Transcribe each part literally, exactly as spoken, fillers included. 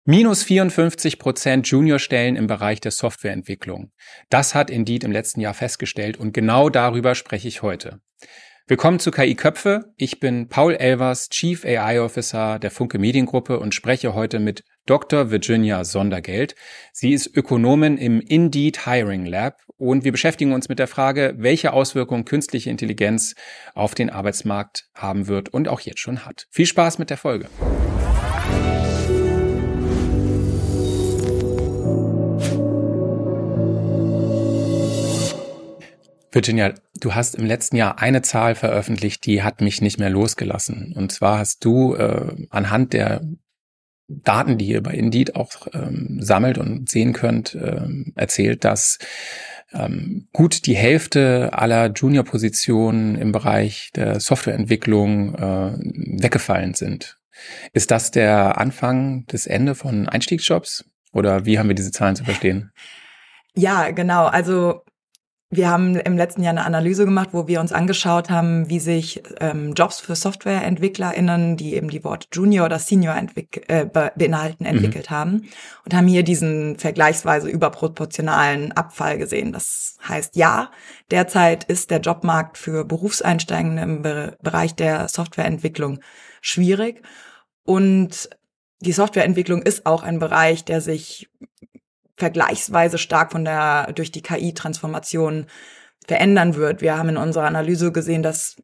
Minus vierundfünfzig Prozent Juniorstellen im Bereich der Softwareentwicklung. Das hat Indeed im letzten Jahr festgestellt und genau darüber spreche ich heute. Willkommen zu K I Köpfe. Ich bin Paul Elvers, Chief A I Officer der Funke Mediengruppe und spreche heute mit Doktor Virginia Sondergeld. Sie ist Ökonomin im Indeed Hiring Lab und wir beschäftigen uns mit der Frage, welche Auswirkungen künstliche Intelligenz auf den Arbeitsmarkt haben wird und auch jetzt schon hat. Viel Spaß mit der Folge. Virginia, du hast im letzten Jahr eine Zahl veröffentlicht, die hat mich nicht mehr losgelassen. Und zwar hast du äh, anhand der Daten, die ihr bei Indeed auch ähm, sammelt und sehen könnt, ähm, erzählt, dass ähm, gut die Hälfte aller Junior-Positionen im Bereich der Softwareentwicklung äh, weggefallen sind. Ist das der Anfang, das Ende von Einstiegsjobs? Oder wie haben wir diese Zahlen zu verstehen? Ja, genau. Also wir haben im letzten Jahr eine Analyse gemacht, wo wir uns angeschaut haben, wie sich ähm, Jobs für SoftwareentwicklerInnen, die eben die Worte Junior oder Senior entwick- äh, be- beinhalten, entwickelt mhm. haben und haben hier diesen vergleichsweise überproportionalen Abfall gesehen. Das heißt, ja, derzeit ist der Jobmarkt für Berufseinsteigende im Be- Bereich der Softwareentwicklung schwierig und die Softwareentwicklung ist auch ein Bereich, der sich vergleichsweise stark von der durch die K I-Transformation verändern wird. Wir haben in unserer Analyse gesehen, dass,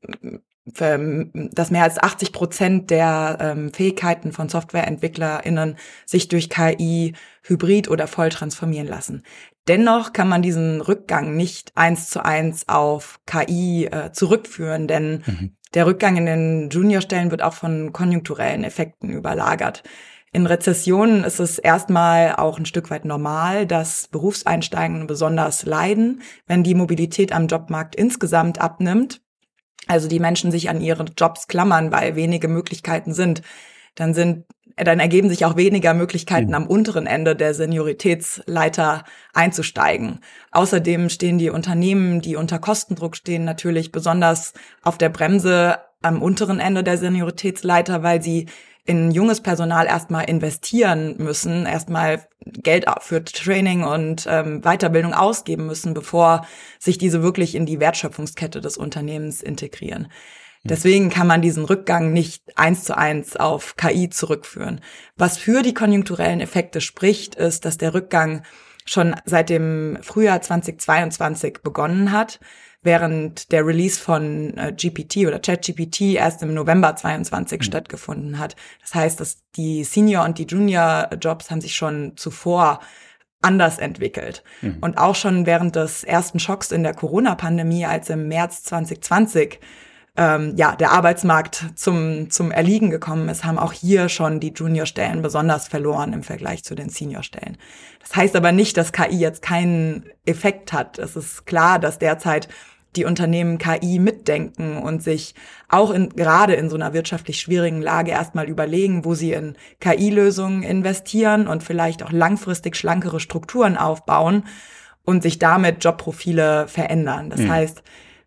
dass mehr als achtzig Prozent der ähm, Fähigkeiten von SoftwareentwicklerInnen sich durch K I hybrid oder voll transformieren lassen. Dennoch kann man diesen Rückgang nicht eins zu eins auf K I äh, zurückführen, denn mhm. der Rückgang in den Juniorstellen wird auch von konjunkturellen Effekten überlagert. In Rezessionen ist es erstmal auch ein Stück weit normal, dass Berufseinsteigende besonders leiden, wenn die Mobilität am Jobmarkt insgesamt abnimmt. Also die Menschen sich an ihre Jobs klammern, weil wenige Möglichkeiten sind. Dann sind, dann ergeben sich auch weniger Möglichkeiten, mhm. am unteren Ende der Senioritätsleiter einzusteigen. Außerdem stehen die Unternehmen, die unter Kostendruck stehen, natürlich besonders auf der Bremse am unteren Ende der Senioritätsleiter, weil sie in junges Personal erstmal investieren müssen, erstmal Geld für Training und ähm, Weiterbildung ausgeben müssen, bevor sich diese wirklich in die Wertschöpfungskette des Unternehmens integrieren. Deswegen kann man diesen Rückgang nicht eins zu eins auf K I zurückführen. Was für die konjunkturellen Effekte spricht, ist, dass der Rückgang schon seit dem Frühjahr zweitausendzweiundzwanzig begonnen hat, während der Release von äh, G P T oder ChatGPT erst im November zweiundzwanzig mhm. stattgefunden hat. Das heißt, dass die Senior- und die Junior-Jobs haben sich schon zuvor anders entwickelt. Mhm. Und auch schon während des ersten Schocks in der Corona-Pandemie, als im März zwanzig zwanzig ähm, ja der Arbeitsmarkt zum zum Erliegen gekommen ist, haben auch hier schon die Junior-Stellen besonders verloren im Vergleich zu den Senior-Stellen. Das heißt aber nicht, dass K I jetzt keinen Effekt hat. Es ist klar, dass derzeit die Unternehmen K I mitdenken und sich auch in, gerade in so einer wirtschaftlich schwierigen Lage erstmal überlegen, wo sie in K I-Lösungen investieren und vielleicht auch langfristig schlankere Strukturen aufbauen und sich damit Jobprofile verändern. Das mhm. heißt,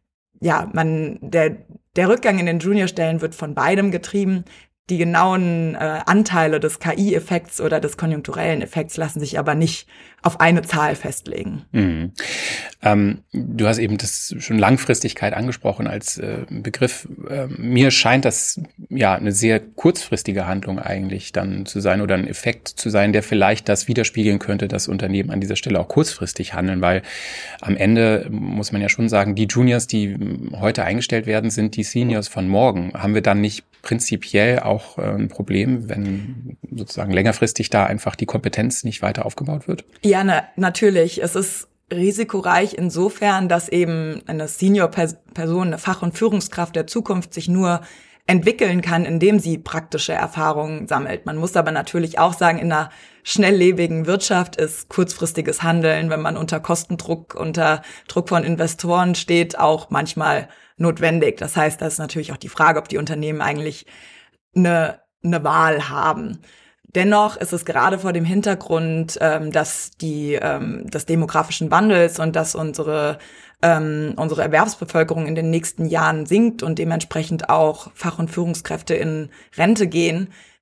ja, man, der, der Rückgang in den Juniorstellen wird von beidem getrieben. Die genauen äh, Anteile des K I-Effekts oder des konjunkturellen Effekts lassen sich aber nicht auf eine Zahl festlegen. Mhm. Ähm, du hast eben das schon Langfristigkeit angesprochen als äh, Begriff. Äh, mir scheint das ja eine sehr kurzfristige Handlung eigentlich dann zu sein oder ein Effekt zu sein, der vielleicht das widerspiegeln könnte, dass Unternehmen an dieser Stelle auch kurzfristig handeln, weil am Ende muss man ja schon sagen, die Juniors, die heute eingestellt werden, sind die Seniors von morgen. Haben wir dann nicht prinzipiell auch ein Problem, wenn sozusagen längerfristig da einfach die Kompetenz nicht weiter aufgebaut wird? Ja, na, natürlich. Es ist risikoreich insofern, dass eben eine Senior-Person, eine Fach- und Führungskraft der Zukunft sich nur entwickeln kann, indem sie praktische Erfahrungen sammelt. Man muss aber natürlich auch sagen, in einer schnelllebigen Wirtschaft ist kurzfristiges Handeln, wenn man unter Kostendruck, unter Druck von Investoren steht, auch manchmal notwendig. Das heißt, da ist natürlich auch die Frage, ob die Unternehmen eigentlich eine, eine Wahl haben. Dennoch ist es gerade vor dem Hintergrund, ähm, dass die ähm, des demografischen Wandels und dass unsere ähm, unsere Erwerbsbevölkerung in den nächsten Jahren sinkt und dementsprechend auch Fach- und Führungskräfte in Rente gehen,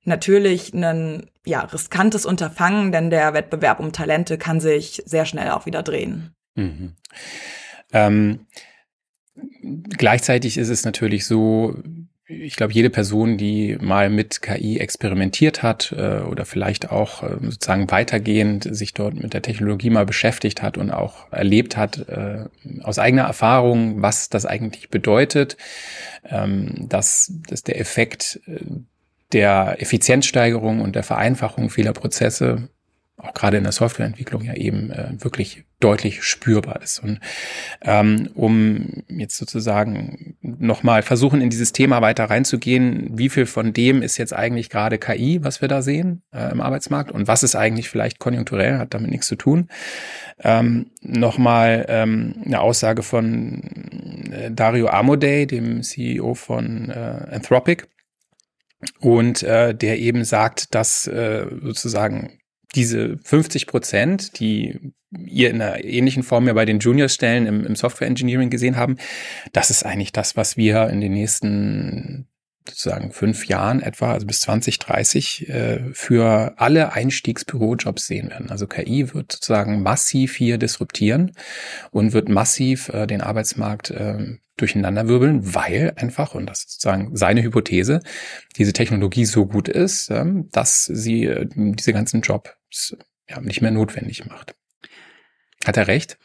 natürlich ein ja, riskantes Unterfangen, denn der Wettbewerb um Talente kann sich sehr schnell auch wieder drehen. Mhm. Ähm, gleichzeitig ist es natürlich so, ich glaube, jede Person, die mal mit K I experimentiert hat äh, oder vielleicht auch äh, sozusagen weitergehend sich dort mit der Technologie mal beschäftigt hat und auch erlebt hat äh, aus eigener Erfahrung, was das eigentlich bedeutet, ähm, dass, dass der Effekt äh, der Effizienzsteigerung und der Vereinfachung vieler Prozesse auch gerade in der Softwareentwicklung ja eben äh, wirklich deutlich spürbar ist. Und ähm, um jetzt sozusagen nochmal versuchen, in dieses Thema weiter reinzugehen, wie viel von dem ist jetzt eigentlich gerade K I, was wir da sehen äh, im Arbeitsmarkt und was ist eigentlich vielleicht konjunkturell, hat damit nichts zu tun. Ähm, nochmal ähm, eine Aussage von äh, Dario Amodei, dem C E O von äh, Anthropic, und äh, der eben sagt, dass äh, sozusagen diese fünfzig Prozent, die ihr in einer ähnlichen Form ja bei den Junior-Stellen im, im Software Engineering gesehen haben, das ist eigentlich das, was wir in den nächsten sozusagen fünf Jahren etwa, also bis zwanzig dreißig, äh, für alle Einstiegsbürojobs sehen werden. Also K I wird sozusagen massiv hier disruptieren und wird massiv äh, den Arbeitsmarkt äh, durcheinanderwirbeln, weil einfach, und das ist sozusagen seine Hypothese, diese Technologie so gut ist, äh, dass sie äh, diese ganzen Jobs ja, nicht mehr notwendig macht. Hat er recht?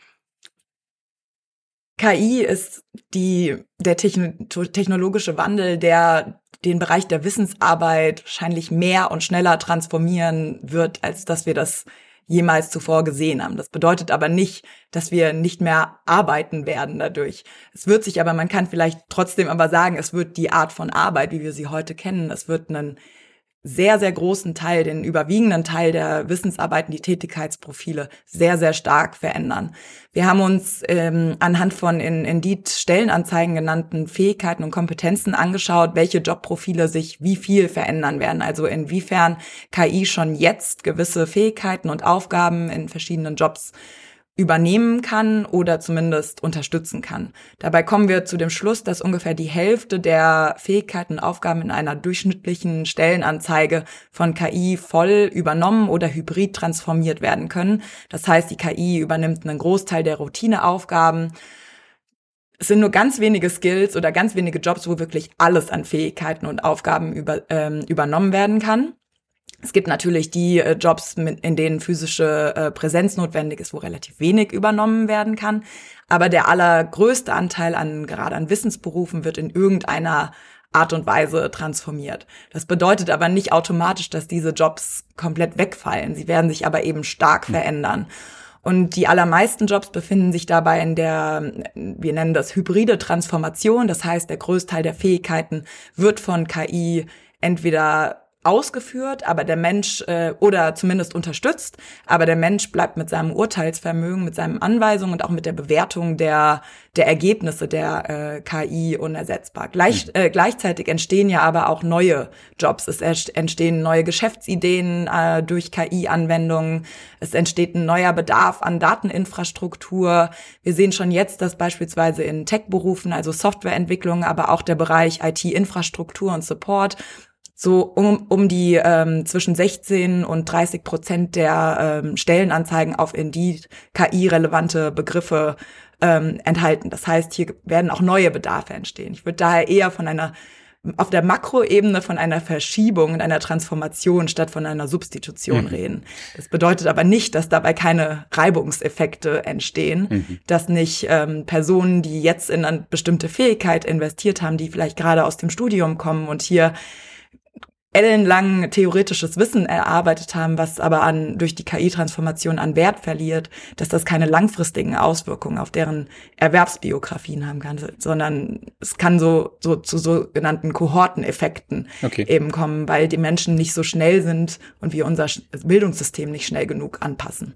K I ist die, der techn- technologische Wandel, der den Bereich der Wissensarbeit wahrscheinlich mehr und schneller transformieren wird, als dass wir das jemals zuvor gesehen haben. Das bedeutet aber nicht, dass wir nicht mehr arbeiten werden dadurch. Es wird sich aber, man kann vielleicht trotzdem aber sagen, es wird die Art von Arbeit, wie wir sie heute kennen, es wird einen sehr, sehr großen Teil, den überwiegenden Teil der Wissensarbeiten, die Tätigkeitsprofile sehr, sehr stark verändern. Wir haben uns ähm, anhand von in Indeed Stellenanzeigen genannten Fähigkeiten und Kompetenzen angeschaut, welche Jobprofile sich wie viel verändern werden. Also inwiefern K I schon jetzt gewisse Fähigkeiten und Aufgaben in verschiedenen Jobs übernehmen kann oder zumindest unterstützen kann. Dabei kommen wir zu dem Schluss, dass ungefähr die Hälfte der Fähigkeiten und Aufgaben in einer durchschnittlichen Stellenanzeige von K I voll übernommen oder hybrid transformiert werden können. Das heißt, die K I übernimmt einen Großteil der Routineaufgaben. Es sind nur ganz wenige Skills oder ganz wenige Jobs, wo wirklich alles an Fähigkeiten und Aufgaben über, ähm, übernommen werden kann. Es gibt natürlich die äh, Jobs, mit, in denen physische äh, Präsenz notwendig ist, wo relativ wenig übernommen werden kann. Aber der allergrößte Anteil an gerade an Wissensberufen wird in irgendeiner Art und Weise transformiert. Das bedeutet aber nicht automatisch, dass diese Jobs komplett wegfallen. Sie werden sich aber eben stark verändern. Und die allermeisten Jobs befinden sich dabei in der, wir nennen das hybride Transformation. Das heißt, der Größteil der Fähigkeiten wird von K I entweder ausgeführt, aber der Mensch äh, oder zumindest unterstützt, aber der Mensch bleibt mit seinem Urteilsvermögen, mit seinen Anweisungen und auch mit der Bewertung der der Ergebnisse der äh, K I unersetzbar. Gleich, äh, gleichzeitig entstehen ja aber auch neue Jobs. Es entstehen neue Geschäftsideen äh, durch K I-Anwendungen. Es entsteht ein neuer Bedarf an Dateninfrastruktur. Wir sehen schon jetzt, dass beispielsweise in Tech-Berufen, also Softwareentwicklung, aber auch der Bereich I T-Infrastruktur und Support, so um, um die ähm, zwischen sechzehn und dreißig Prozent der ähm, Stellenanzeigen auf Indeed K I-relevante Begriffe ähm, enthalten. Das heißt, hier werden auch neue Bedarfe entstehen. Ich würde daher eher von einer, auf der Makroebene von einer Verschiebung und einer Transformation statt von einer Substitution mhm. reden. Das bedeutet aber nicht, dass dabei keine Reibungseffekte entstehen, mhm. dass nicht ähm, Personen, die jetzt in eine bestimmte Fähigkeit investiert haben, die vielleicht gerade aus dem Studium kommen und hier ellenlang theoretisches Wissen erarbeitet haben, was aber an durch die K I-Transformation an Wert verliert, dass das keine langfristigen Auswirkungen auf deren Erwerbsbiografien haben kann, sondern es kann so, so zu sogenannten Kohorteneffekten okay. eben kommen, weil die Menschen nicht so schnell sind und wir unser Bildungssystem nicht schnell genug anpassen.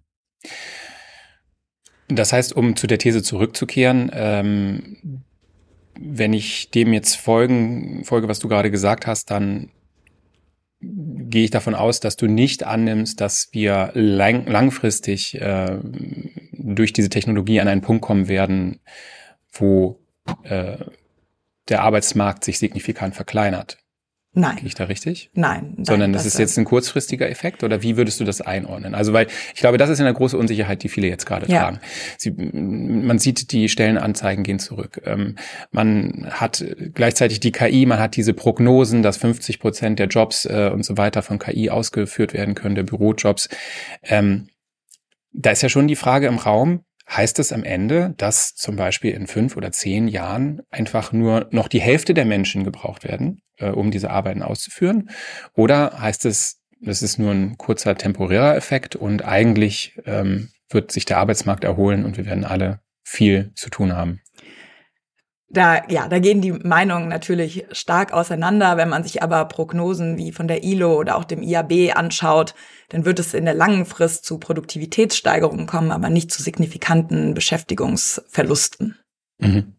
Das heißt, um zu der These zurückzukehren, ähm, wenn ich dem jetzt folgen, folge, was du gerade gesagt hast, dann gehe ich davon aus, dass du nicht annimmst, dass wir lang, langfristig äh, durch diese Technologie an einen Punkt kommen werden, wo äh, der Arbeitsmarkt sich signifikant verkleinert. Nein. Gehe ich da richtig? Nein. Sondern das ist jetzt ein kurzfristiger Effekt oder wie würdest du das einordnen? Also weil ich glaube, das ist eine große Unsicherheit, die viele jetzt gerade ja. tragen. Sie, man sieht, die Stellenanzeigen gehen zurück. Ähm, man hat gleichzeitig die K I, man hat diese Prognosen, dass fünfzig Prozent der Jobs äh, und so weiter von K I ausgeführt werden können, der Bürojobs. Ähm, da ist ja schon die Frage im Raum, heißt es am Ende, dass zum Beispiel in fünf oder zehn Jahren einfach nur noch die Hälfte der Menschen gebraucht werden, äh, um diese Arbeiten auszuführen? Oder heißt es, das ist nur ein kurzer temporärer Effekt und eigentlich ähm, wird sich der Arbeitsmarkt erholen und wir werden alle viel zu tun haben? Da, ja, da gehen die Meinungen natürlich stark auseinander. Wenn man sich aber Prognosen wie von der I L O oder auch dem I A B anschaut, dann wird es in der langen Frist zu Produktivitätssteigerungen kommen, aber nicht zu signifikanten Beschäftigungsverlusten. Mhm.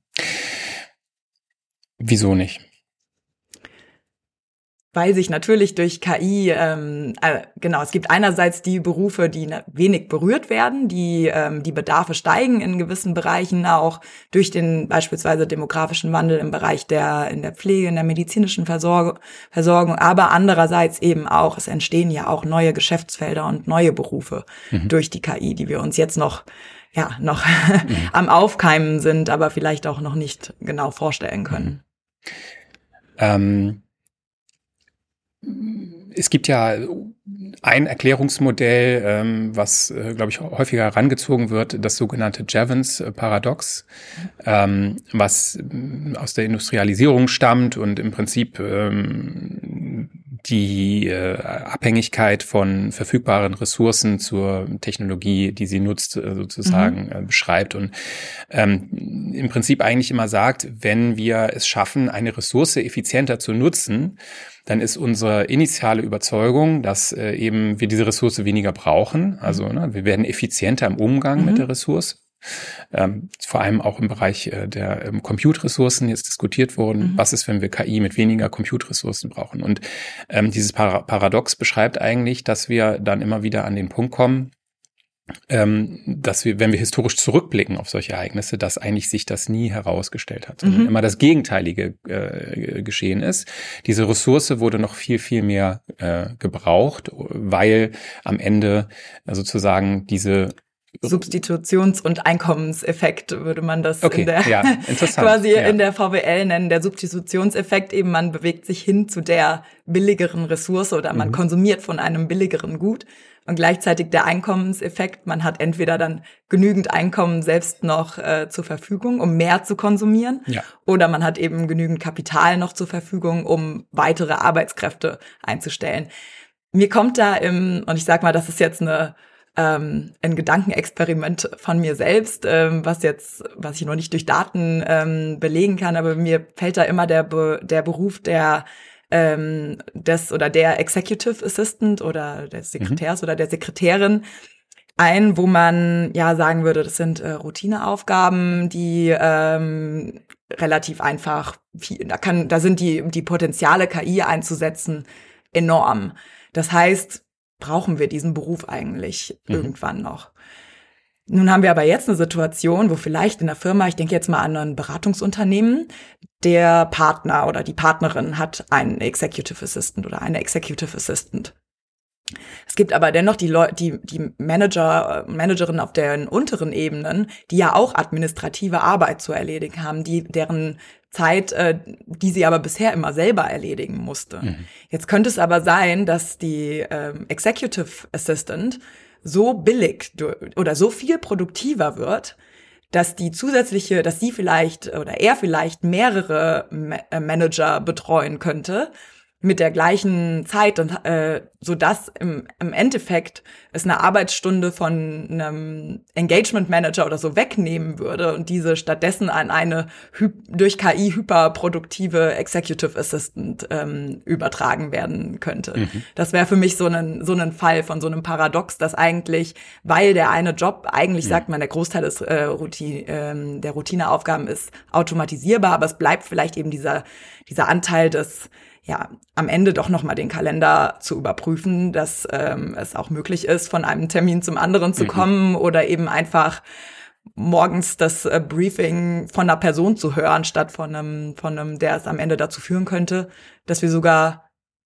Wieso nicht? Weil sich natürlich durch K I, ähm, äh, genau, es gibt einerseits die Berufe, die wenig berührt werden, die ähm, die Bedarfe steigen in gewissen Bereichen auch durch den beispielsweise demografischen Wandel im Bereich der in der Pflege, in der medizinischen Versorgung, Versorgung, aber andererseits eben auch, es entstehen ja auch neue Geschäftsfelder und neue Berufe mhm. durch die K I, die wir uns jetzt noch ja noch mhm. am Aufkeimen sind, aber vielleicht auch noch nicht genau vorstellen können. Mhm. Ähm Es gibt ja ein Erklärungsmodell, ähm, was, äh, glaube ich, häufiger herangezogen wird, das sogenannte Jevons-Paradox, ähm, was aus der Industrialisierung stammt und im Prinzip ähm, die äh, Abhängigkeit von verfügbaren Ressourcen zur Technologie, die sie nutzt, äh, sozusagen mhm. äh, beschreibt und ähm, im Prinzip eigentlich immer sagt, wenn wir es schaffen, eine Ressource effizienter zu nutzen, dann ist unsere initiale Überzeugung, dass äh, eben wir diese Ressource weniger brauchen. Also ne, wir werden effizienter im Umgang mhm. mit der Ressource. Ähm, vor allem auch im Bereich äh, der ähm, Compute-Ressourcen jetzt diskutiert worden. Mhm. Was ist, wenn wir K I mit weniger Compute-Ressourcen brauchen? Und ähm, dieses Par- Paradox beschreibt eigentlich, dass wir dann immer wieder an den Punkt kommen, ähm, dass wir, wenn wir historisch zurückblicken auf solche Ereignisse, dass eigentlich sich das nie herausgestellt hat, sondern mhm. immer das Gegenteilige äh, geschehen ist. Diese Ressource wurde noch viel, viel mehr äh, gebraucht, weil am Ende äh, sozusagen diese Substitutions- und Einkommenseffekt würde man das okay, in der ja, interessant. quasi ja. in der V W L nennen. Der Substitutionseffekt eben, man bewegt sich hin zu der billigeren Ressource oder man mhm. konsumiert von einem billigeren Gut. Und gleichzeitig der Einkommenseffekt, man hat entweder dann genügend Einkommen selbst noch äh, zur Verfügung, um mehr zu konsumieren, ja. oder man hat eben genügend Kapital noch zur Verfügung, um weitere Arbeitskräfte einzustellen. Mir kommt da im, und ich sag mal, das ist jetzt eine ähm, ein Gedankenexperiment von mir selbst, ähm, was jetzt, was ich noch nicht durch Daten ähm, belegen kann, aber mir fällt da immer der Be- der Beruf der ähm, des oder der Executive Assistant oder des Sekretärs mhm. oder der Sekretärin ein, wo man ja sagen würde, das sind äh, Routineaufgaben, die ähm, relativ einfach, viel, da kann, da sind die die Potenziale K I einzusetzen enorm. Das heißt, brauchen wir diesen Beruf eigentlich mhm. irgendwann noch? Nun haben wir aber jetzt eine Situation, wo vielleicht in der Firma, ich denke jetzt mal an ein Beratungsunternehmen, der Partner oder die Partnerin hat einen Executive Assistant oder eine Executive Assistant. Es gibt aber dennoch die Leute, die, die Manager, Managerinnen auf den unteren Ebenen, die ja auch administrative Arbeit zu erledigen haben, die, deren Zeit, äh, die sie aber bisher immer selber erledigen musste. Mhm. Jetzt könnte es aber sein, dass die ähm, Executive Assistant so billig oder so viel produktiver wird, dass die zusätzliche, dass sie vielleicht oder er vielleicht mehrere Ma- Manager betreuen könnte mit der gleichen Zeit und äh, so dass im, im Endeffekt es eine Arbeitsstunde von einem Engagement Manager oder so wegnehmen würde und diese stattdessen an eine hy- durch K I hyperproduktive Executive Assistant ähm, übertragen werden könnte. Mhm. Das wäre für mich so ein so ein Fall von so einem Paradox, dass eigentlich, weil der eine Job, eigentlich mhm. sagt man, der Großteil des äh, Routine, äh, der Routineaufgaben ist automatisierbar, aber es bleibt vielleicht eben dieser dieser Anteil des ja, am Ende doch noch mal den Kalender zu überprüfen, dass ähm, es auch möglich ist, von einem Termin zum anderen zu mhm. kommen oder eben einfach morgens das äh, Briefing von einer Person zu hören, statt von einem, von einem, der es am Ende dazu führen könnte, dass wir sogar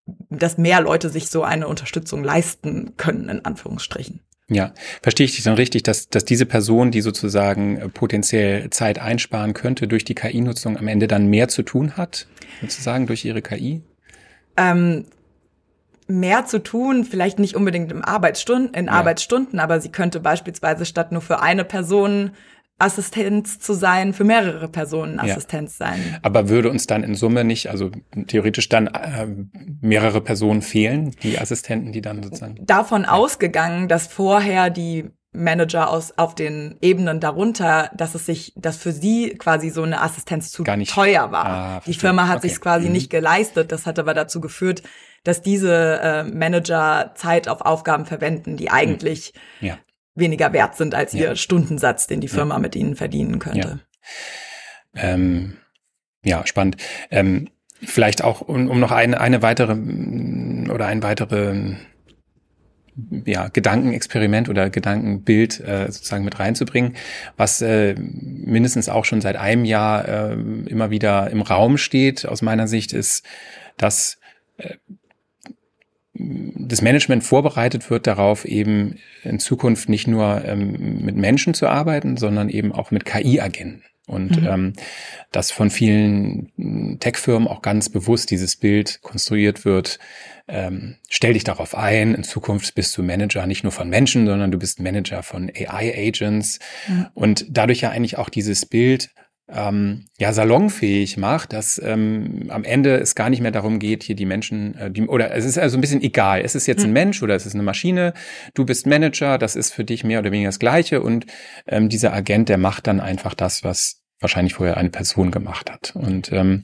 dass mehr Leute sich so eine Unterstützung leisten können, in Anführungsstrichen. Ja, verstehe ich dich dann richtig, dass, dass diese Person, die sozusagen potenziell Zeit einsparen könnte durch die K I-Nutzung, am Ende dann mehr zu tun hat, sozusagen durch ihre K I? Ähm, mehr zu tun, vielleicht nicht unbedingt im Arbeitsstunden, in ja. Arbeitsstunden, aber sie könnte beispielsweise statt nur für eine Person Assistenz zu sein, für mehrere Personen Assistenz ja. sein. Aber würde uns dann in Summe nicht, also theoretisch dann äh, mehrere Personen fehlen, die Assistenten, die dann sozusagen... Davon ja. ausgegangen, dass vorher die Manager aus auf den Ebenen darunter, dass es sich, dass für sie quasi so eine Assistenz zu Gar nicht teuer war. Ah, die Firma hat okay. sich quasi mhm. nicht geleistet. Das hat aber dazu geführt, dass diese äh, Manager Zeit auf Aufgaben verwenden, die eigentlich mhm. ja. weniger wert sind als ja. ihr Stundensatz, den die Firma ja. mit ihnen verdienen könnte. Ja, ähm, ja spannend. Ähm, vielleicht auch, um, um noch eine, eine weitere oder ein weitere ja, Gedankenexperiment oder Gedankenbild äh, sozusagen mit reinzubringen, was äh, mindestens auch schon seit einem Jahr äh, immer wieder im Raum steht, aus meiner Sicht, ist, dass äh, das Management vorbereitet wird darauf, eben in Zukunft nicht nur ähm, mit Menschen zu arbeiten, sondern eben auch mit K I-Agenten. Und mhm. ähm, dass von vielen Tech-Firmen auch ganz bewusst dieses Bild konstruiert wird, ähm, stell dich darauf ein, in Zukunft bist du Manager nicht nur von Menschen, sondern du bist Manager von A I-Agents. Mhm. Und dadurch ja eigentlich auch dieses Bild ähm, ja salonfähig macht, dass ähm, am Ende es gar nicht mehr darum geht, hier die Menschen, äh, die, oder es ist also ein bisschen egal, ist es jetzt ein Mensch oder ist es eine Maschine, du bist Manager, das ist für dich mehr oder weniger das Gleiche und ähm, dieser Agent, der macht dann einfach das, was wahrscheinlich vorher eine Person gemacht hat. Und ähm,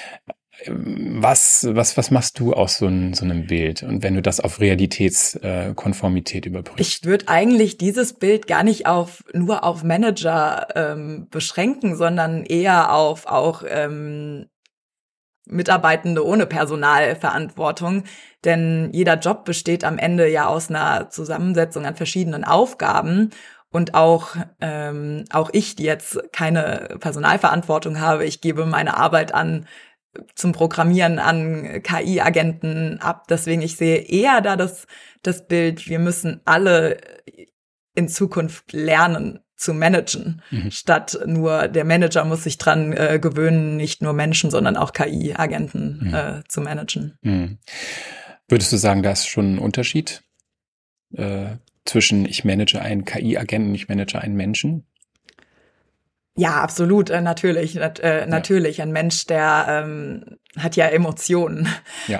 was was was machst du aus so, ein, so einem Bild? Und wenn du das auf Realitätskonformität äh, überprüfst? Ich würde eigentlich dieses Bild gar nicht auf nur auf Manager ähm, beschränken, sondern eher auf auch ähm, Mitarbeitende ohne Personalverantwortung. Denn jeder Job besteht am Ende ja aus einer Zusammensetzung an verschiedenen Aufgaben. Und auch ähm, auch ich, die jetzt keine Personalverantwortung habe, ich gebe meine Arbeit an zum Programmieren an K I-Agenten ab. Deswegen, ich sehe eher da das, das Bild, wir müssen alle in Zukunft lernen zu managen, mhm. statt nur der Manager muss sich dran äh, gewöhnen, nicht nur Menschen, sondern auch K I-Agenten mhm. äh, zu managen. Mhm. Würdest du sagen, da ist schon ein Unterschied äh, zwischen ich manage einen K I-Agenten und ich manage einen Menschen? Ja, absolut, äh, natürlich, nat- äh, natürlich. Ja. Ein Mensch, der ähm, hat ja Emotionen. Ja.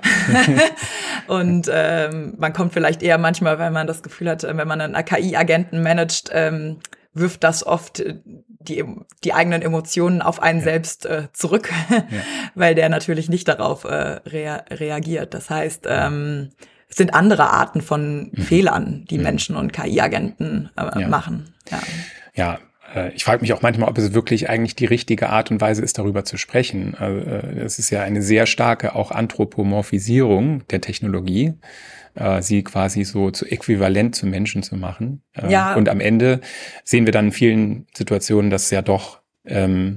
Und ähm, man kommt vielleicht eher manchmal, weil man das Gefühl hat, wenn man einen K I-Agenten managt, ähm, wirft das oft die die eigenen Emotionen auf einen ja. selbst äh, zurück, ja. weil der natürlich nicht darauf äh, rea- reagiert. Das heißt, ähm, es sind andere Arten von mhm. Fehlern, die mhm. Menschen und K I-Agenten äh, ja. machen. Ja. Ja. Ich frage mich auch manchmal, ob es wirklich eigentlich die richtige Art und Weise ist, darüber zu sprechen. Es ist ja eine sehr starke auch Anthropomorphisierung der Technologie, sie quasi so zu äquivalent zu Menschen zu machen. Ja. Und am Ende sehen wir dann in vielen Situationen, dass ja doch, ähm,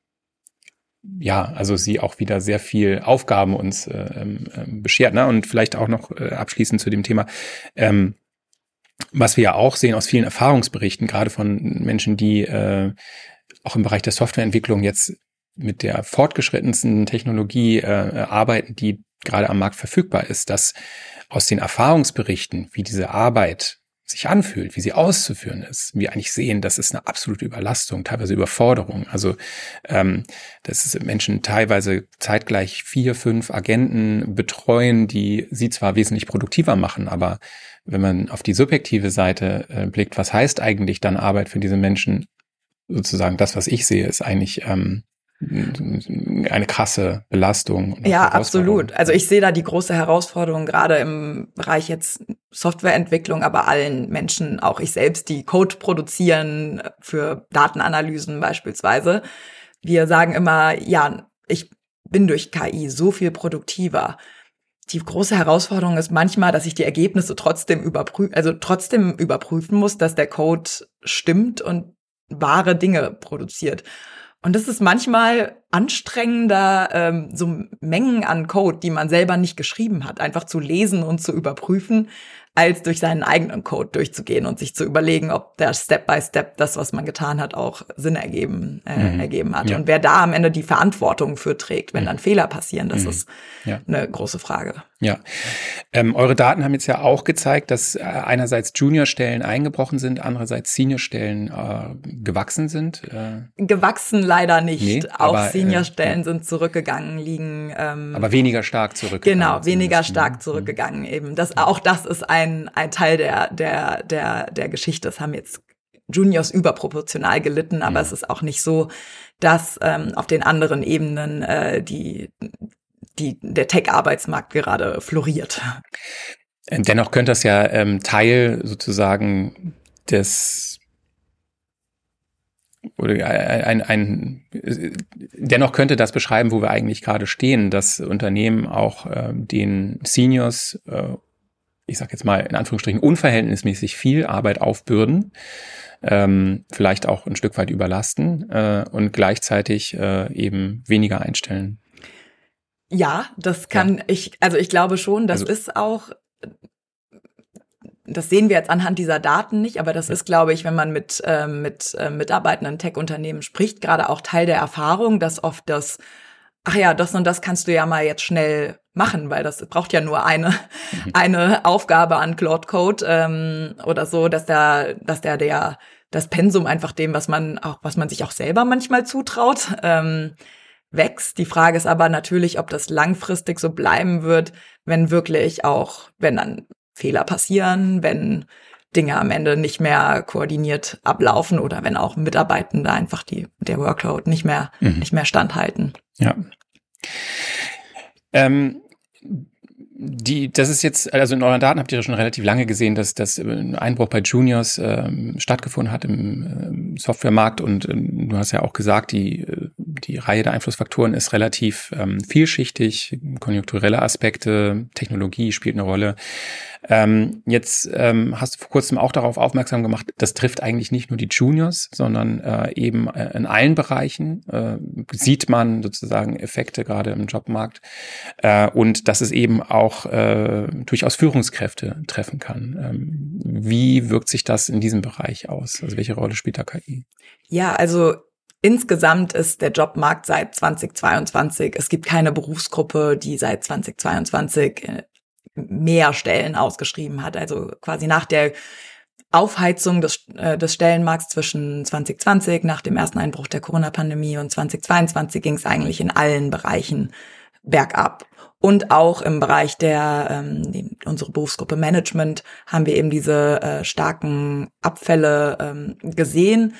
ja, also sie auch wieder sehr viel Aufgaben uns ähm, beschert. Ne? Und vielleicht auch noch äh, abschließend zu dem Thema, ähm, was wir ja auch sehen aus vielen Erfahrungsberichten, gerade von Menschen, die äh, auch im Bereich der Softwareentwicklung jetzt mit der fortgeschrittensten Technologie äh, arbeiten, die gerade am Markt verfügbar ist, dass aus den Erfahrungsberichten, wie diese Arbeit sich anfühlt, wie sie auszuführen ist, wir eigentlich sehen, das ist eine absolute Überlastung, teilweise Überforderung. Also ähm, dass es Menschen teilweise zeitgleich vier, fünf Agenten betreuen, die sie zwar wesentlich produktiver machen, aber wenn man auf die subjektive Seite äh, blickt, was heißt eigentlich dann Arbeit für diese Menschen? Sozusagen das, was ich sehe, ist eigentlich ähm, eine krasse Belastung. Ja, absolut. Also ich sehe da die große Herausforderung, gerade im Bereich jetzt Softwareentwicklung, aber allen Menschen, auch ich selbst, die Code produzieren für Datenanalysen beispielsweise. Wir sagen immer, ja, ich bin durch K I so viel produktiver. Die große Herausforderung ist manchmal, dass ich die Ergebnisse trotzdem überprüfen, also trotzdem überprüfen muss, dass der Code stimmt und wahre Dinge produziert. Und das ist manchmal anstrengender, ähm, so Mengen an Code, die man selber nicht geschrieben hat, einfach zu lesen und zu überprüfen, als durch seinen eigenen Code durchzugehen und sich zu überlegen, ob der Step by Step das, was man getan hat, auch Sinn ergeben, äh, mhm. ergeben hat. Ja. Und wer da am Ende die Verantwortung für trägt, wenn mhm. dann Fehler passieren, das mhm. ist ja. eine große Frage. Ja, ähm, eure Daten haben jetzt ja auch gezeigt, dass äh, einerseits Junior-Stellen eingebrochen sind, andererseits Senior-Stellen äh, gewachsen sind. Äh, gewachsen leider nicht. Nee, auch aber, Senior-Stellen äh, sind zurückgegangen, liegen. Ähm, aber weniger stark zurückgegangen. Genau, weniger stark zurückgegangen eben. Das, auch das ist ein, ein Teil der, der, der, der Geschichte. Es haben jetzt Juniors überproportional gelitten, aber mhm. es ist auch nicht so, dass ähm, auf den anderen Ebenen äh, die die der Tech-Arbeitsmarkt gerade floriert. Dennoch könnte das ja ähm, Teil sozusagen des oder ein, ein, ein dennoch könnte das beschreiben, wo wir eigentlich gerade stehen, dass Unternehmen auch äh, den Seniors, äh, ich sage jetzt mal in Anführungsstrichen unverhältnismäßig viel Arbeit aufbürden, ähm, vielleicht auch ein Stück weit überlasten äh, und gleichzeitig äh, eben weniger einstellen. Ja, das kann ja. ich, also ich glaube schon, das also, ist auch, das sehen wir jetzt anhand dieser Daten nicht, aber das ja. ist, glaube ich, wenn man mit, äh, mit äh, mitarbeitenden Tech-Unternehmen spricht, gerade auch Teil der Erfahrung, dass oft das, ach ja, das und das kannst du ja mal jetzt schnell machen, weil das braucht ja nur eine, mhm. eine Aufgabe an Claude Code ähm, oder so, dass der, dass der, der, das Pensum einfach dem, was man auch, was man sich auch selber manchmal zutraut, ähm, wächst. Die Frage ist aber natürlich, ob das langfristig so bleiben wird, wenn wirklich auch, wenn dann Fehler passieren, wenn Dinge am Ende nicht mehr koordiniert ablaufen oder wenn auch Mitarbeitende einfach die der Workload nicht mehr mhm. nicht mehr standhalten. Ja. Ähm, die, das ist jetzt, also in euren Daten habt ihr ja schon relativ lange gesehen, dass dass ein Einbruch bei Juniors ähm, stattgefunden hat im ähm, Softwaremarkt und ähm, du hast ja auch gesagt, die die Reihe der Einflussfaktoren ist relativ ähm, vielschichtig, konjunkturelle Aspekte, Technologie spielt eine Rolle. Ähm, jetzt ähm, hast du vor kurzem auch darauf aufmerksam gemacht, das trifft eigentlich nicht nur die Juniors, sondern äh, eben äh, in allen Bereichen äh, sieht man sozusagen Effekte gerade im Jobmarkt äh, und dass es eben auch äh, durchaus Führungskräfte treffen kann. Ähm, wie wirkt sich das in diesem Bereich aus? Also welche Rolle spielt da K I? Ja, also insgesamt ist der Jobmarkt seit zweitausendzweiundzwanzig, es gibt keine Berufsgruppe, die seit zweitausendzweiundzwanzig mehr Stellen ausgeschrieben hat. Also quasi nach der Aufheizung des, äh, des Stellenmarkts zwischen zwanzig zwanzig, nach dem ersten Einbruch der Corona-Pandemie und zwanzig zweiundzwanzig ging es eigentlich in allen Bereichen bergab. Und auch im Bereich der, ähm, unsere Berufsgruppe Management haben wir eben diese äh, starken Abfälle ähm, gesehen.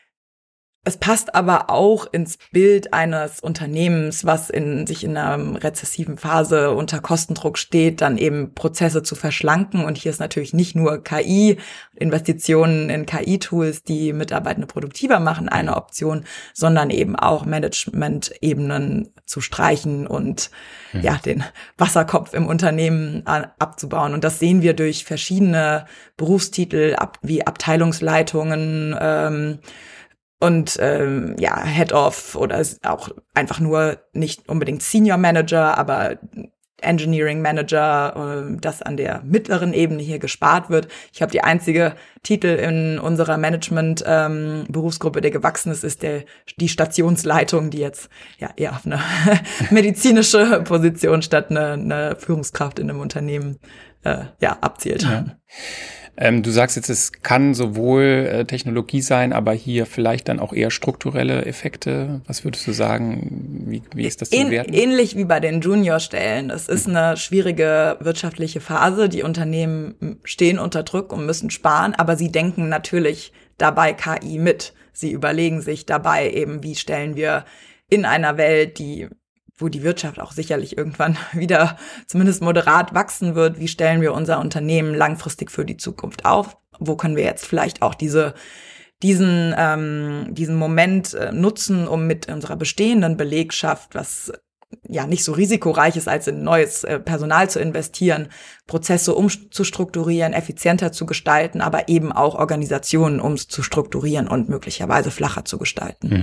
Es passt aber auch ins Bild eines Unternehmens, was in sich in einer rezessiven Phase unter Kostendruck steht, dann eben Prozesse zu verschlanken. Und hier ist natürlich nicht nur K I, Investitionen in K I-Tools, die Mitarbeitende produktiver machen, eine Option, sondern eben auch Management-Ebenen zu streichen und ja. ja den Wasserkopf im Unternehmen abzubauen. Und das sehen wir durch verschiedene Berufstitel ab, wie Abteilungsleitungen, ähm, und ähm, ja, Head-Off oder auch einfach nur nicht unbedingt Senior Manager, aber Engineering Manager, äh, das an der mittleren Ebene hier gespart wird. Ich glaube, die einzige Titel in unserer Management-Berufsgruppe, ähm, der gewachsen ist, ist der die Stationsleitung, die jetzt ja eher auf eine medizinische Position statt eine, eine Führungskraft in einem Unternehmen äh, ja abzielt. Ja. Ähm, du sagst jetzt, es kann sowohl äh, Technologie sein, aber hier vielleicht dann auch eher strukturelle Effekte. Was würdest du sagen? Wie, wie ist das zu bewerten? Ähnlich wie bei den Juniorstellen. Es ist eine schwierige wirtschaftliche Phase. Die Unternehmen stehen unter Druck und müssen sparen, aber sie denken natürlich dabei K I mit. Sie überlegen sich dabei eben, wie stellen wir in einer Welt, die wo die Wirtschaft auch sicherlich irgendwann wieder zumindest moderat wachsen wird, wie stellen wir unser Unternehmen langfristig für die Zukunft auf? Wo können wir jetzt vielleicht auch diese diesen ähm, diesen Moment äh, nutzen, um mit unserer bestehenden Belegschaft, was ja nicht so risikoreich ist, als in neues äh, Personal zu investieren, Prozesse umzustrukturieren, effizienter zu gestalten, aber eben auch Organisationen umzustrukturieren und möglicherweise flacher zu gestalten. Mhm.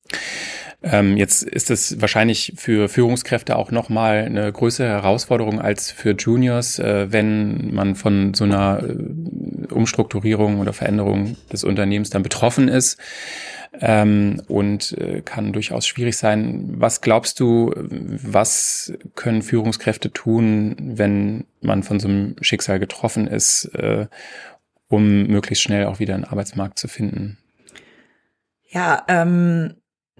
Ähm, jetzt ist es wahrscheinlich für Führungskräfte auch nochmal eine größere Herausforderung als für Juniors, äh, wenn man von so einer äh, Umstrukturierung oder Veränderung des Unternehmens dann betroffen ist. Ähm, und äh, kann durchaus schwierig sein. Was glaubst du, was können Führungskräfte tun, wenn man von so einem Schicksal getroffen ist, äh, um möglichst schnell auch wieder einen Arbeitsmarkt zu finden? Ja, ähm,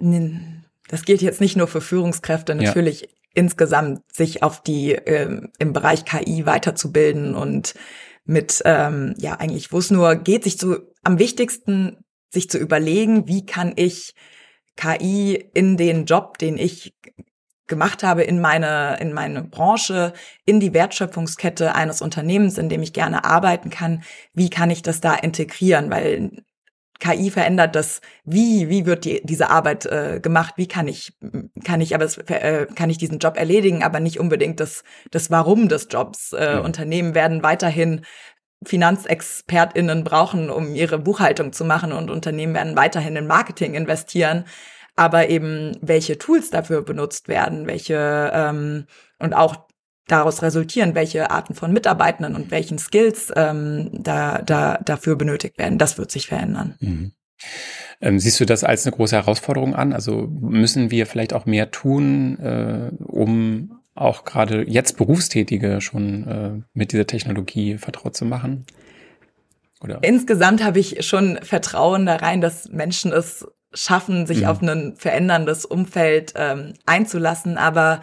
das gilt jetzt nicht nur für Führungskräfte, natürlich ja. Insgesamt sich auf die ähm, im Bereich K I weiterzubilden und mit, ähm, ja eigentlich, wo es nur geht, sich zu, am wichtigsten sich zu überlegen, wie kann ich K I in den Job, den ich gemacht habe, in meine, in meine Branche, in die Wertschöpfungskette eines Unternehmens, in dem ich gerne arbeiten kann, wie kann ich das da integrieren? Weil K I verändert das, wie, wie wird die, diese Arbeit äh, gemacht, wie kann ich, kann ich, aber es, äh, kann ich diesen Job erledigen, aber nicht unbedingt das, das Warum des Jobs. Äh, ja. Unternehmen werden weiterhin FinanzexpertInnen brauchen, um ihre Buchhaltung zu machen, und Unternehmen werden weiterhin in Marketing investieren, aber eben welche Tools dafür benutzt werden, welche ähm, und auch daraus resultieren, welche Arten von Mitarbeitenden und welchen Skills ähm, da, da dafür benötigt werden, das wird sich verändern. Mhm. Ähm, siehst du das als eine große Herausforderung an? Also müssen wir vielleicht auch mehr tun, äh, um auch gerade jetzt Berufstätige schon äh, mit dieser Technologie vertraut zu machen? Oder? Insgesamt habe ich schon Vertrauen da rein, dass Menschen es schaffen, sich mhm. auf ein veränderndes Umfeld ähm, einzulassen. Aber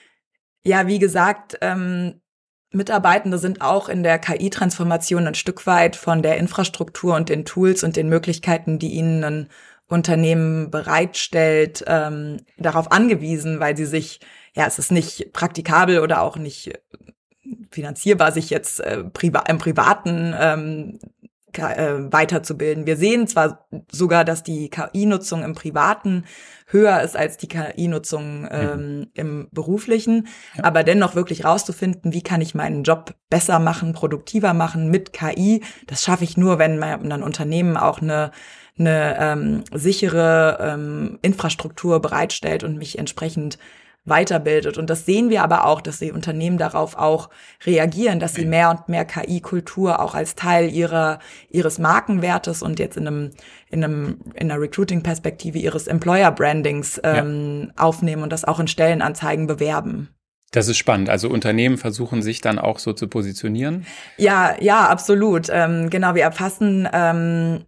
ja, wie gesagt, ähm, Mitarbeitende sind auch in der K I-Transformation ein Stück weit von der Infrastruktur und den Tools und den Möglichkeiten, die ihnen ein Unternehmen bereitstellt, ähm, darauf angewiesen, weil sie sich, ja, es ist nicht praktikabel oder auch nicht finanzierbar, sich jetzt äh, priva- im Privaten ähm, äh, weiterzubilden. Wir sehen zwar sogar, dass die K I-Nutzung im Privaten höher ist als die K I-Nutzung ähm, mhm. im Beruflichen, ja. aber dennoch wirklich rauszufinden, wie kann ich meinen Job besser machen, produktiver machen mit K I, das schaffe ich nur, wenn ein Unternehmen auch eine eine ähm, sichere ähm, Infrastruktur bereitstellt und mich entsprechend weiterbildet. Und das sehen wir aber auch, dass die Unternehmen darauf auch reagieren, dass sie mehr und mehr K I-Kultur auch als Teil ihrer ihres Markenwertes und jetzt in einem in einem in einer Recruiting-Perspektive ihres Employer-Brandings ähm, ja. aufnehmen und das auch in Stellenanzeigen bewerben. Das ist spannend. Also Unternehmen versuchen sich dann auch so zu positionieren? Ja, ja, absolut. Ähm, genau, wir erfassen ähm,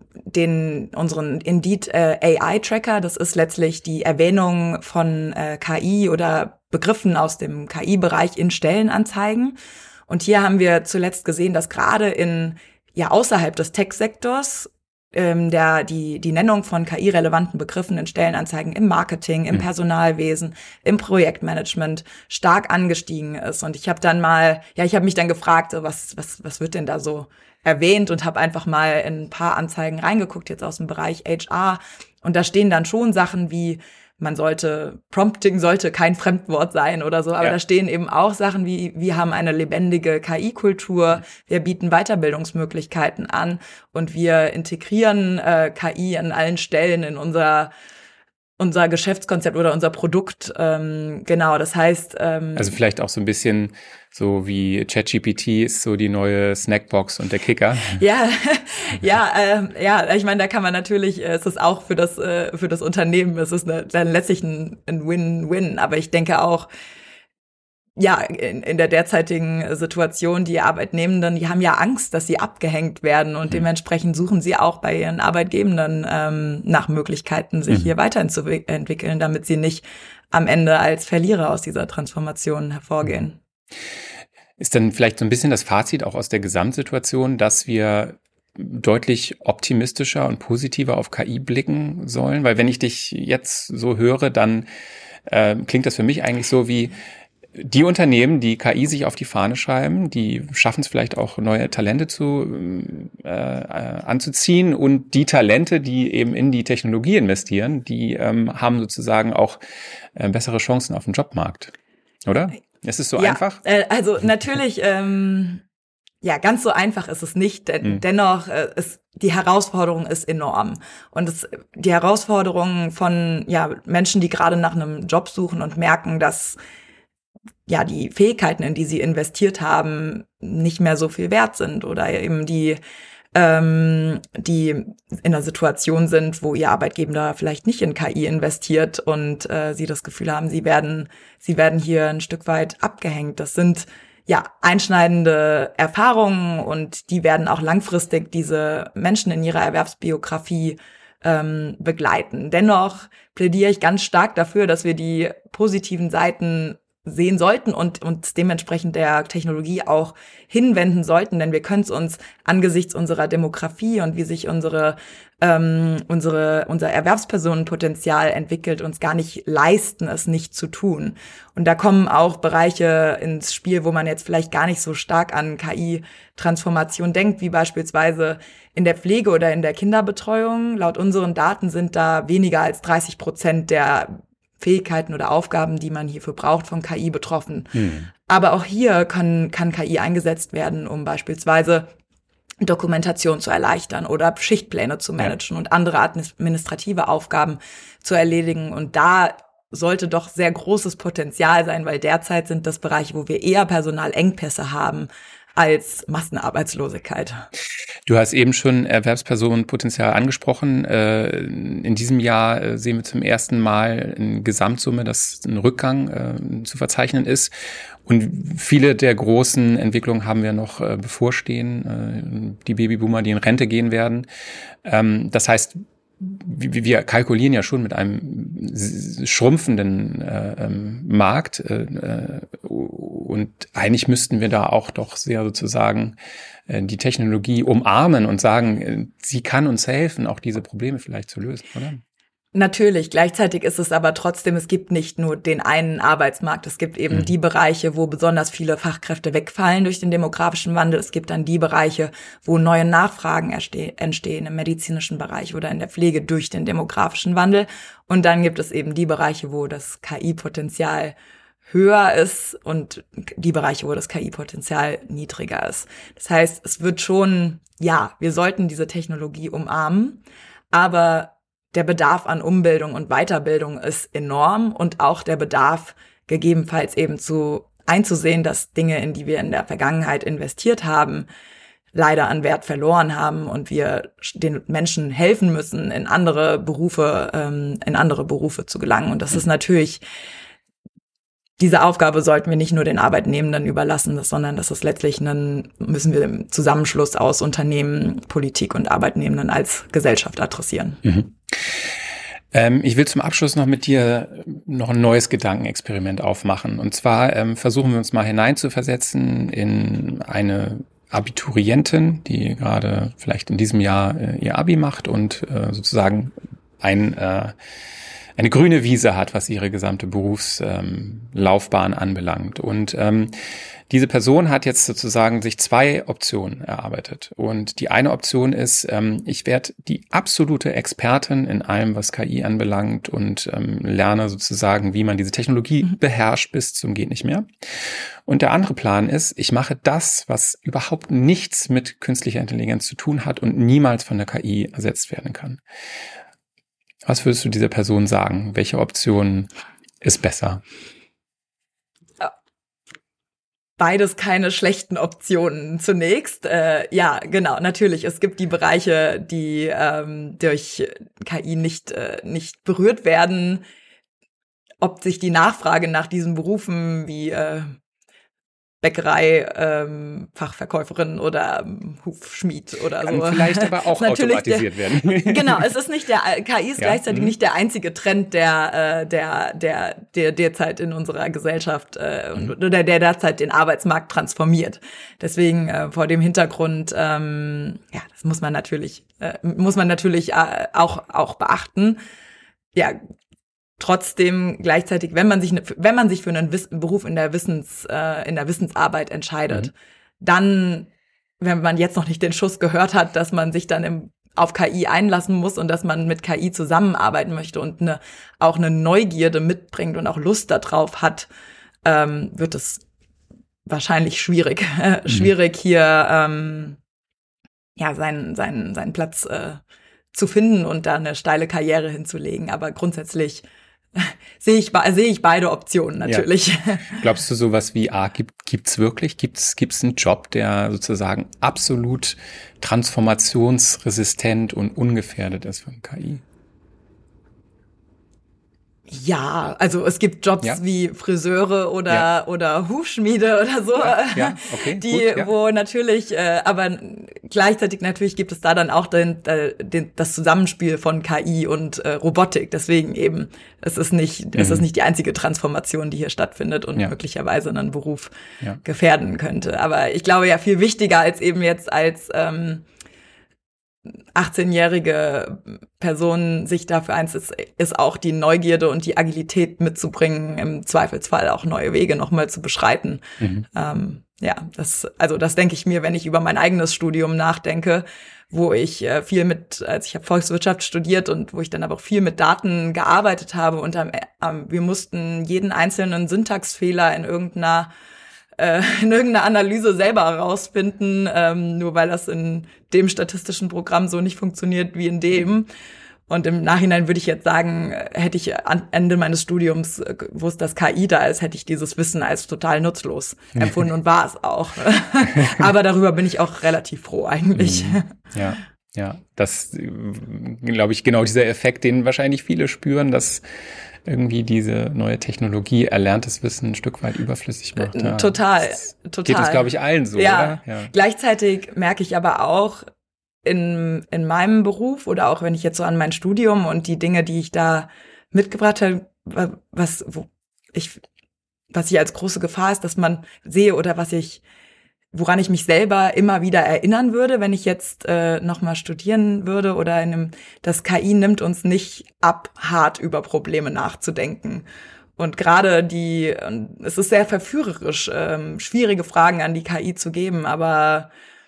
den unseren Indeed äh, A I-Tracker, das ist letztlich die Erwähnung von äh, K I oder Begriffen aus dem K I-Bereich in Stellenanzeigen. Und hier haben wir zuletzt gesehen, dass gerade in ja außerhalb des Tech-Sektors ähm, der die die Nennung von K I-relevanten Begriffen in Stellenanzeigen im Marketing, im Personalwesen, im Projektmanagement stark angestiegen ist. Und ich habe dann mal, ja, ich habe mich dann gefragt, was was was wird denn da so erwähnt, und habe einfach mal in ein paar Anzeigen reingeguckt, jetzt aus dem Bereich H R. Und da stehen dann schon Sachen wie, man sollte, Prompting sollte kein Fremdwort sein oder so, aber ja. da stehen eben auch Sachen wie, wir haben eine lebendige K I-Kultur, wir bieten Weiterbildungsmöglichkeiten an und wir integrieren äh, K I an allen Stellen in unser unser Geschäftskonzept oder unser Produkt. Ähm, genau, das heißt... Ähm, also vielleicht auch so ein bisschen so wie ChatGPT ist so die neue Snackbox und der Kicker. Ja, ja, äh, ja. Ich meine, da kann man natürlich, äh, es ist auch für das äh, für das Unternehmen, es ist eine, dann letztlich ein, ein Win-Win. Aber ich denke auch, ja, in, in der derzeitigen Situation, die Arbeitnehmenden, die haben ja Angst, dass sie abgehängt werden, und mhm. dementsprechend suchen sie auch bei ihren Arbeitgebenden ähm, nach Möglichkeiten, sich mhm. hier weiterzuentwickeln, damit sie nicht am Ende als Verlierer aus dieser Transformation hervorgehen. Ist dann vielleicht so ein bisschen das Fazit auch aus der Gesamtsituation, dass wir deutlich optimistischer und positiver auf K I blicken sollen? Weil wenn ich dich jetzt so höre, dann äh, klingt das für mich eigentlich so wie die Unternehmen, die K I sich auf die Fahne schreiben, die schaffen es vielleicht auch, neue Talente zu äh, anzuziehen, und die Talente, die eben in die Technologie investieren, die ähm, haben sozusagen auch äh, bessere Chancen auf dem Jobmarkt, oder? Ist es so ja, einfach? Äh, also natürlich ähm, ja, ganz so einfach ist es nicht, denn mhm. dennoch äh, ist die Herausforderung ist enorm. Und es, die Herausforderung von ja Menschen, die gerade nach einem Job suchen und merken, dass ja die Fähigkeiten, in die sie investiert haben, nicht mehr so viel wert sind oder eben die ähm, die in einer Situation sind, wo ihr Arbeitgeber vielleicht nicht in K I investiert und äh, sie das Gefühl haben, sie werden sie werden hier ein Stück weit abgehängt. Das sind ja einschneidende Erfahrungen und die werden auch langfristig diese Menschen in ihrer Erwerbsbiografie ähm, begleiten. Dennoch plädiere ich ganz stark dafür, dass wir die positiven Seiten sehen sollten und uns dementsprechend der Technologie auch hinwenden sollten, denn wir können es uns angesichts unserer Demografie und wie sich unsere ähm, unsere unser Erwerbspersonenpotenzial entwickelt, uns gar nicht leisten, es nicht zu tun. Und da kommen auch Bereiche ins Spiel, wo man jetzt vielleicht gar nicht so stark an K I-Transformation denkt, wie beispielsweise in der Pflege oder in der Kinderbetreuung. Laut unseren Daten sind da weniger als dreißig Prozent der Fähigkeiten oder Aufgaben, die man hierfür braucht, von K I betroffen. Hm. Aber auch hier kann, kann K I eingesetzt werden, um beispielsweise Dokumentation zu erleichtern oder Schichtpläne zu managen ja. und andere administrative Aufgaben zu erledigen. Und da sollte doch sehr großes Potenzial sein, weil derzeit sind das Bereiche, wo wir eher Personalengpässe haben als Massenarbeitslosigkeit. Du hast eben schon Erwerbspersonenpotenzial angesprochen. In diesem Jahr sehen wir zum ersten Mal eine Gesamtsumme, dass ein Rückgang zu verzeichnen ist. Und viele der großen Entwicklungen haben wir noch bevorstehen. Die Babyboomer, die in Rente gehen werden. Das heißt, wir kalkulieren ja schon mit einem schrumpfenden äh, Markt äh, und eigentlich müssten wir da auch doch sehr sozusagen äh, die Technologie umarmen und sagen, äh, sie kann uns helfen, auch diese Probleme vielleicht zu lösen, oder? Natürlich. Gleichzeitig ist es aber trotzdem, es gibt nicht nur den einen Arbeitsmarkt. Es gibt eben mhm. die Bereiche, wo besonders viele Fachkräfte wegfallen durch den demografischen Wandel. Es gibt dann die Bereiche, wo neue Nachfragen entstehen im medizinischen Bereich oder in der Pflege durch den demografischen Wandel. Und dann gibt es eben die Bereiche, wo das K I-Potenzial höher ist und die Bereiche, wo das K I-Potenzial niedriger ist. Das heißt, es wird schon, ja, wir sollten diese Technologie umarmen, aber der Bedarf an Umbildung und Weiterbildung ist enorm und auch der Bedarf, gegebenenfalls eben zu einzusehen, dass Dinge, in die wir in der Vergangenheit investiert haben, leider an Wert verloren haben und wir den Menschen helfen müssen, in andere Berufe, ähm, in andere Berufe zu gelangen. Und das ist natürlich, diese Aufgabe sollten wir nicht nur den Arbeitnehmenden überlassen, sondern das ist letztlich ein, müssen wir im Zusammenschluss aus Unternehmen, Politik und Arbeitnehmenden als Gesellschaft adressieren. Mhm. Ähm, ich will zum Abschluss noch mit dir noch ein neues Gedankenexperiment aufmachen. Und zwar ähm, versuchen wir uns mal hineinzuversetzen in eine Abiturientin, die gerade vielleicht in diesem Jahr äh, ihr Abi macht und äh, sozusagen ein äh, eine grüne Wiese hat, was ihre gesamte Berufslaufbahn ähm, anbelangt. Und ähm, diese Person hat jetzt sozusagen sich zwei Optionen erarbeitet. Und die eine Option ist, ähm, ich werde die absolute Expertin in allem, was K I anbelangt und ähm, lerne sozusagen, wie man diese Technologie mhm. beherrscht bis zum geht nicht mehr. Und der andere Plan ist, ich mache das, was überhaupt nichts mit künstlicher Intelligenz zu tun hat und niemals von der K I ersetzt werden kann. Was würdest du dieser Person sagen? Welche Option ist besser? Beides keine schlechten Optionen zunächst. Äh, ja, genau, natürlich. Es gibt die Bereiche, die ähm, durch K I nicht, äh, nicht berührt werden. Ob sich die Nachfrage nach diesen Berufen wie äh, Bäckerei, ähm, Fachverkäuferin oder ähm, Hufschmied oder Kann so. vielleicht aber auch automatisiert der, werden. Genau, es ist nicht der K I ist ja. gleichzeitig mhm. nicht der einzige Trend, der äh, der der der derzeit in unserer Gesellschaft äh, mhm. oder der derzeit den Arbeitsmarkt transformiert. Deswegen äh, vor dem Hintergrund, ähm, ja, das muss man natürlich äh, muss man natürlich äh, auch auch beachten. Ja. Trotzdem gleichzeitig, wenn man sich wenn man sich für einen Wiss- Beruf in der Wissens äh, in der Wissensarbeit entscheidet, mhm. dann, wenn man jetzt noch nicht den Schuss gehört hat, dass man sich dann im, auf K I einlassen muss und dass man mit K I zusammenarbeiten möchte und eine, auch eine Neugierde mitbringt und auch Lust darauf hat, ähm, wird es wahrscheinlich schwierig, äh, mhm. schwierig hier ähm, ja seinen seinen seinen Platz äh, zu finden und da eine steile Karriere hinzulegen. Aber grundsätzlich sehe ich sehe ich beide Optionen natürlich. Ja. Glaubst du, sowas wie A gibt gibt's wirklich? Gibt's gibt's einen Job, der sozusagen absolut transformationsresistent und ungefährdet ist von K I? Ja, also es gibt Jobs ja. wie Friseure oder ja. oder Hufschmiede oder so, ja, ja, okay, die gut, ja. wo natürlich, äh, aber gleichzeitig natürlich gibt es da dann auch den, den, das Zusammenspiel von K I und äh, Robotik. Deswegen eben, es ist nicht, mhm. es ist nicht die einzige Transformation, die hier stattfindet und ja. möglicherweise einen Beruf ja. gefährden könnte. Aber ich glaube ja viel wichtiger als eben jetzt als ähm, achtzehnjährige Person sich dafür eins ist, ist auch die Neugierde und die Agilität mitzubringen, im Zweifelsfall auch neue Wege nochmal zu beschreiten. Mhm. Ähm, ja, das, also das denke ich mir, wenn ich über mein eigenes Studium nachdenke, wo ich äh, viel mit, also ich habe Volkswirtschaft studiert und wo ich dann aber auch viel mit Daten gearbeitet habe und am, am, wir mussten jeden einzelnen Syntaxfehler in irgendeiner in irgendeiner Analyse selber herausfinden, ähm, nur weil das in dem statistischen Programm so nicht funktioniert wie in dem. Und im Nachhinein würde ich jetzt sagen, hätte ich am Ende meines Studiums, wo es das K I da ist, hätte ich dieses Wissen als total nutzlos empfunden und war es auch. Aber darüber bin ich auch relativ froh eigentlich. Ja, ja, das glaube ich genau dieser Effekt, den wahrscheinlich viele spüren, dass irgendwie diese neue Technologie erlerntes Wissen ein Stück weit überflüssig macht. Ja. Total, das total. Geht das, glaube ich, allen so, ja. oder? Ja. Gleichzeitig merke ich aber auch in, in meinem Beruf oder auch wenn ich jetzt so an mein Studium und die Dinge, die ich da mitgebracht habe, was, wo ich, was ich als große Gefahr ist, dass man sehe oder was ich woran ich mich selber immer wieder erinnern würde, wenn ich jetzt äh, nochmal studieren würde oder in einem, das K I nimmt uns nicht ab, hart über Probleme nachzudenken. Und gerade die, es ist sehr verführerisch, ähm, schwierige Fragen an die K I zu geben, aber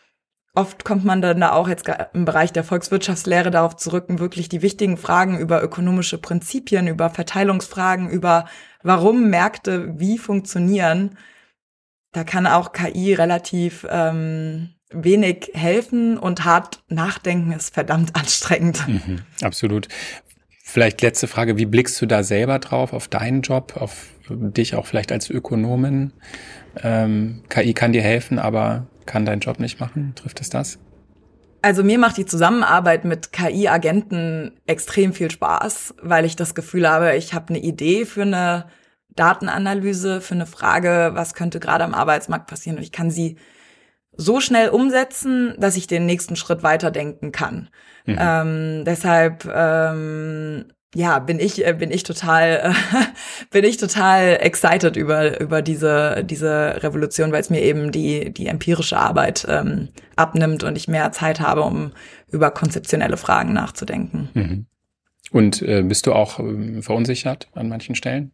oft kommt man dann da auch jetzt im Bereich der Volkswirtschaftslehre darauf zurück, wirklich die wichtigen Fragen über ökonomische Prinzipien, über Verteilungsfragen, über warum Märkte wie funktionieren. Da kann auch K I relativ ähm, wenig helfen und hart nachdenken ist verdammt anstrengend. Mhm, absolut. Vielleicht letzte Frage, wie blickst du da selber drauf, auf deinen Job, auf dich auch vielleicht als Ökonomin? Ähm, K I kann dir helfen, aber kann deinen Job nicht machen. Trifft es das? Also mir macht die Zusammenarbeit mit K I-Agenten extrem viel Spaß, weil ich das Gefühl habe, ich habe eine Idee für eine Datenanalyse, für eine Frage, was könnte gerade am Arbeitsmarkt passieren und ich kann sie so schnell umsetzen, dass ich den nächsten Schritt weiterdenken kann. Mhm. Ähm, deshalb ähm, ja bin ich bin ich total äh, bin ich total excited über über diese diese Revolution, weil es mir eben die die empirische Arbeit ähm, abnimmt und ich mehr Zeit habe, um über konzeptionelle Fragen nachzudenken. Mhm. Und äh, bist du auch äh, verunsichert an manchen Stellen?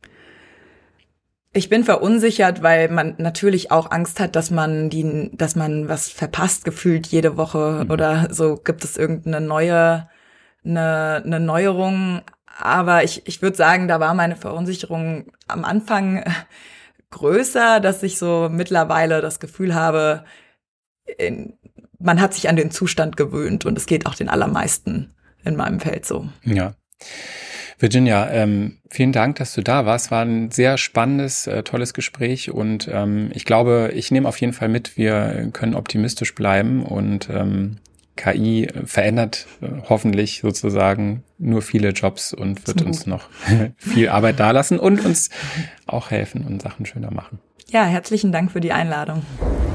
Ich bin verunsichert, weil man natürlich auch Angst hat, dass man die, dass man was verpasst gefühlt jede Woche mhm. oder so gibt es irgendeine neue, eine, eine Neuerung. Aber ich, ich würde sagen, da war meine Verunsicherung am Anfang größer, dass ich so mittlerweile das Gefühl habe, in, man hat sich an den Zustand gewöhnt und es geht auch den allermeisten in meinem Feld so. Ja. Virginia, ähm, vielen Dank, dass du da warst. War ein sehr spannendes, äh, tolles Gespräch und ähm, ich glaube, ich nehme auf jeden Fall mit, wir können optimistisch bleiben und ähm, K I verändert äh, hoffentlich sozusagen nur viele Jobs und wird uns noch viel Arbeit dalassen und uns auch helfen und Sachen schöner machen. Ja, herzlichen Dank für die Einladung.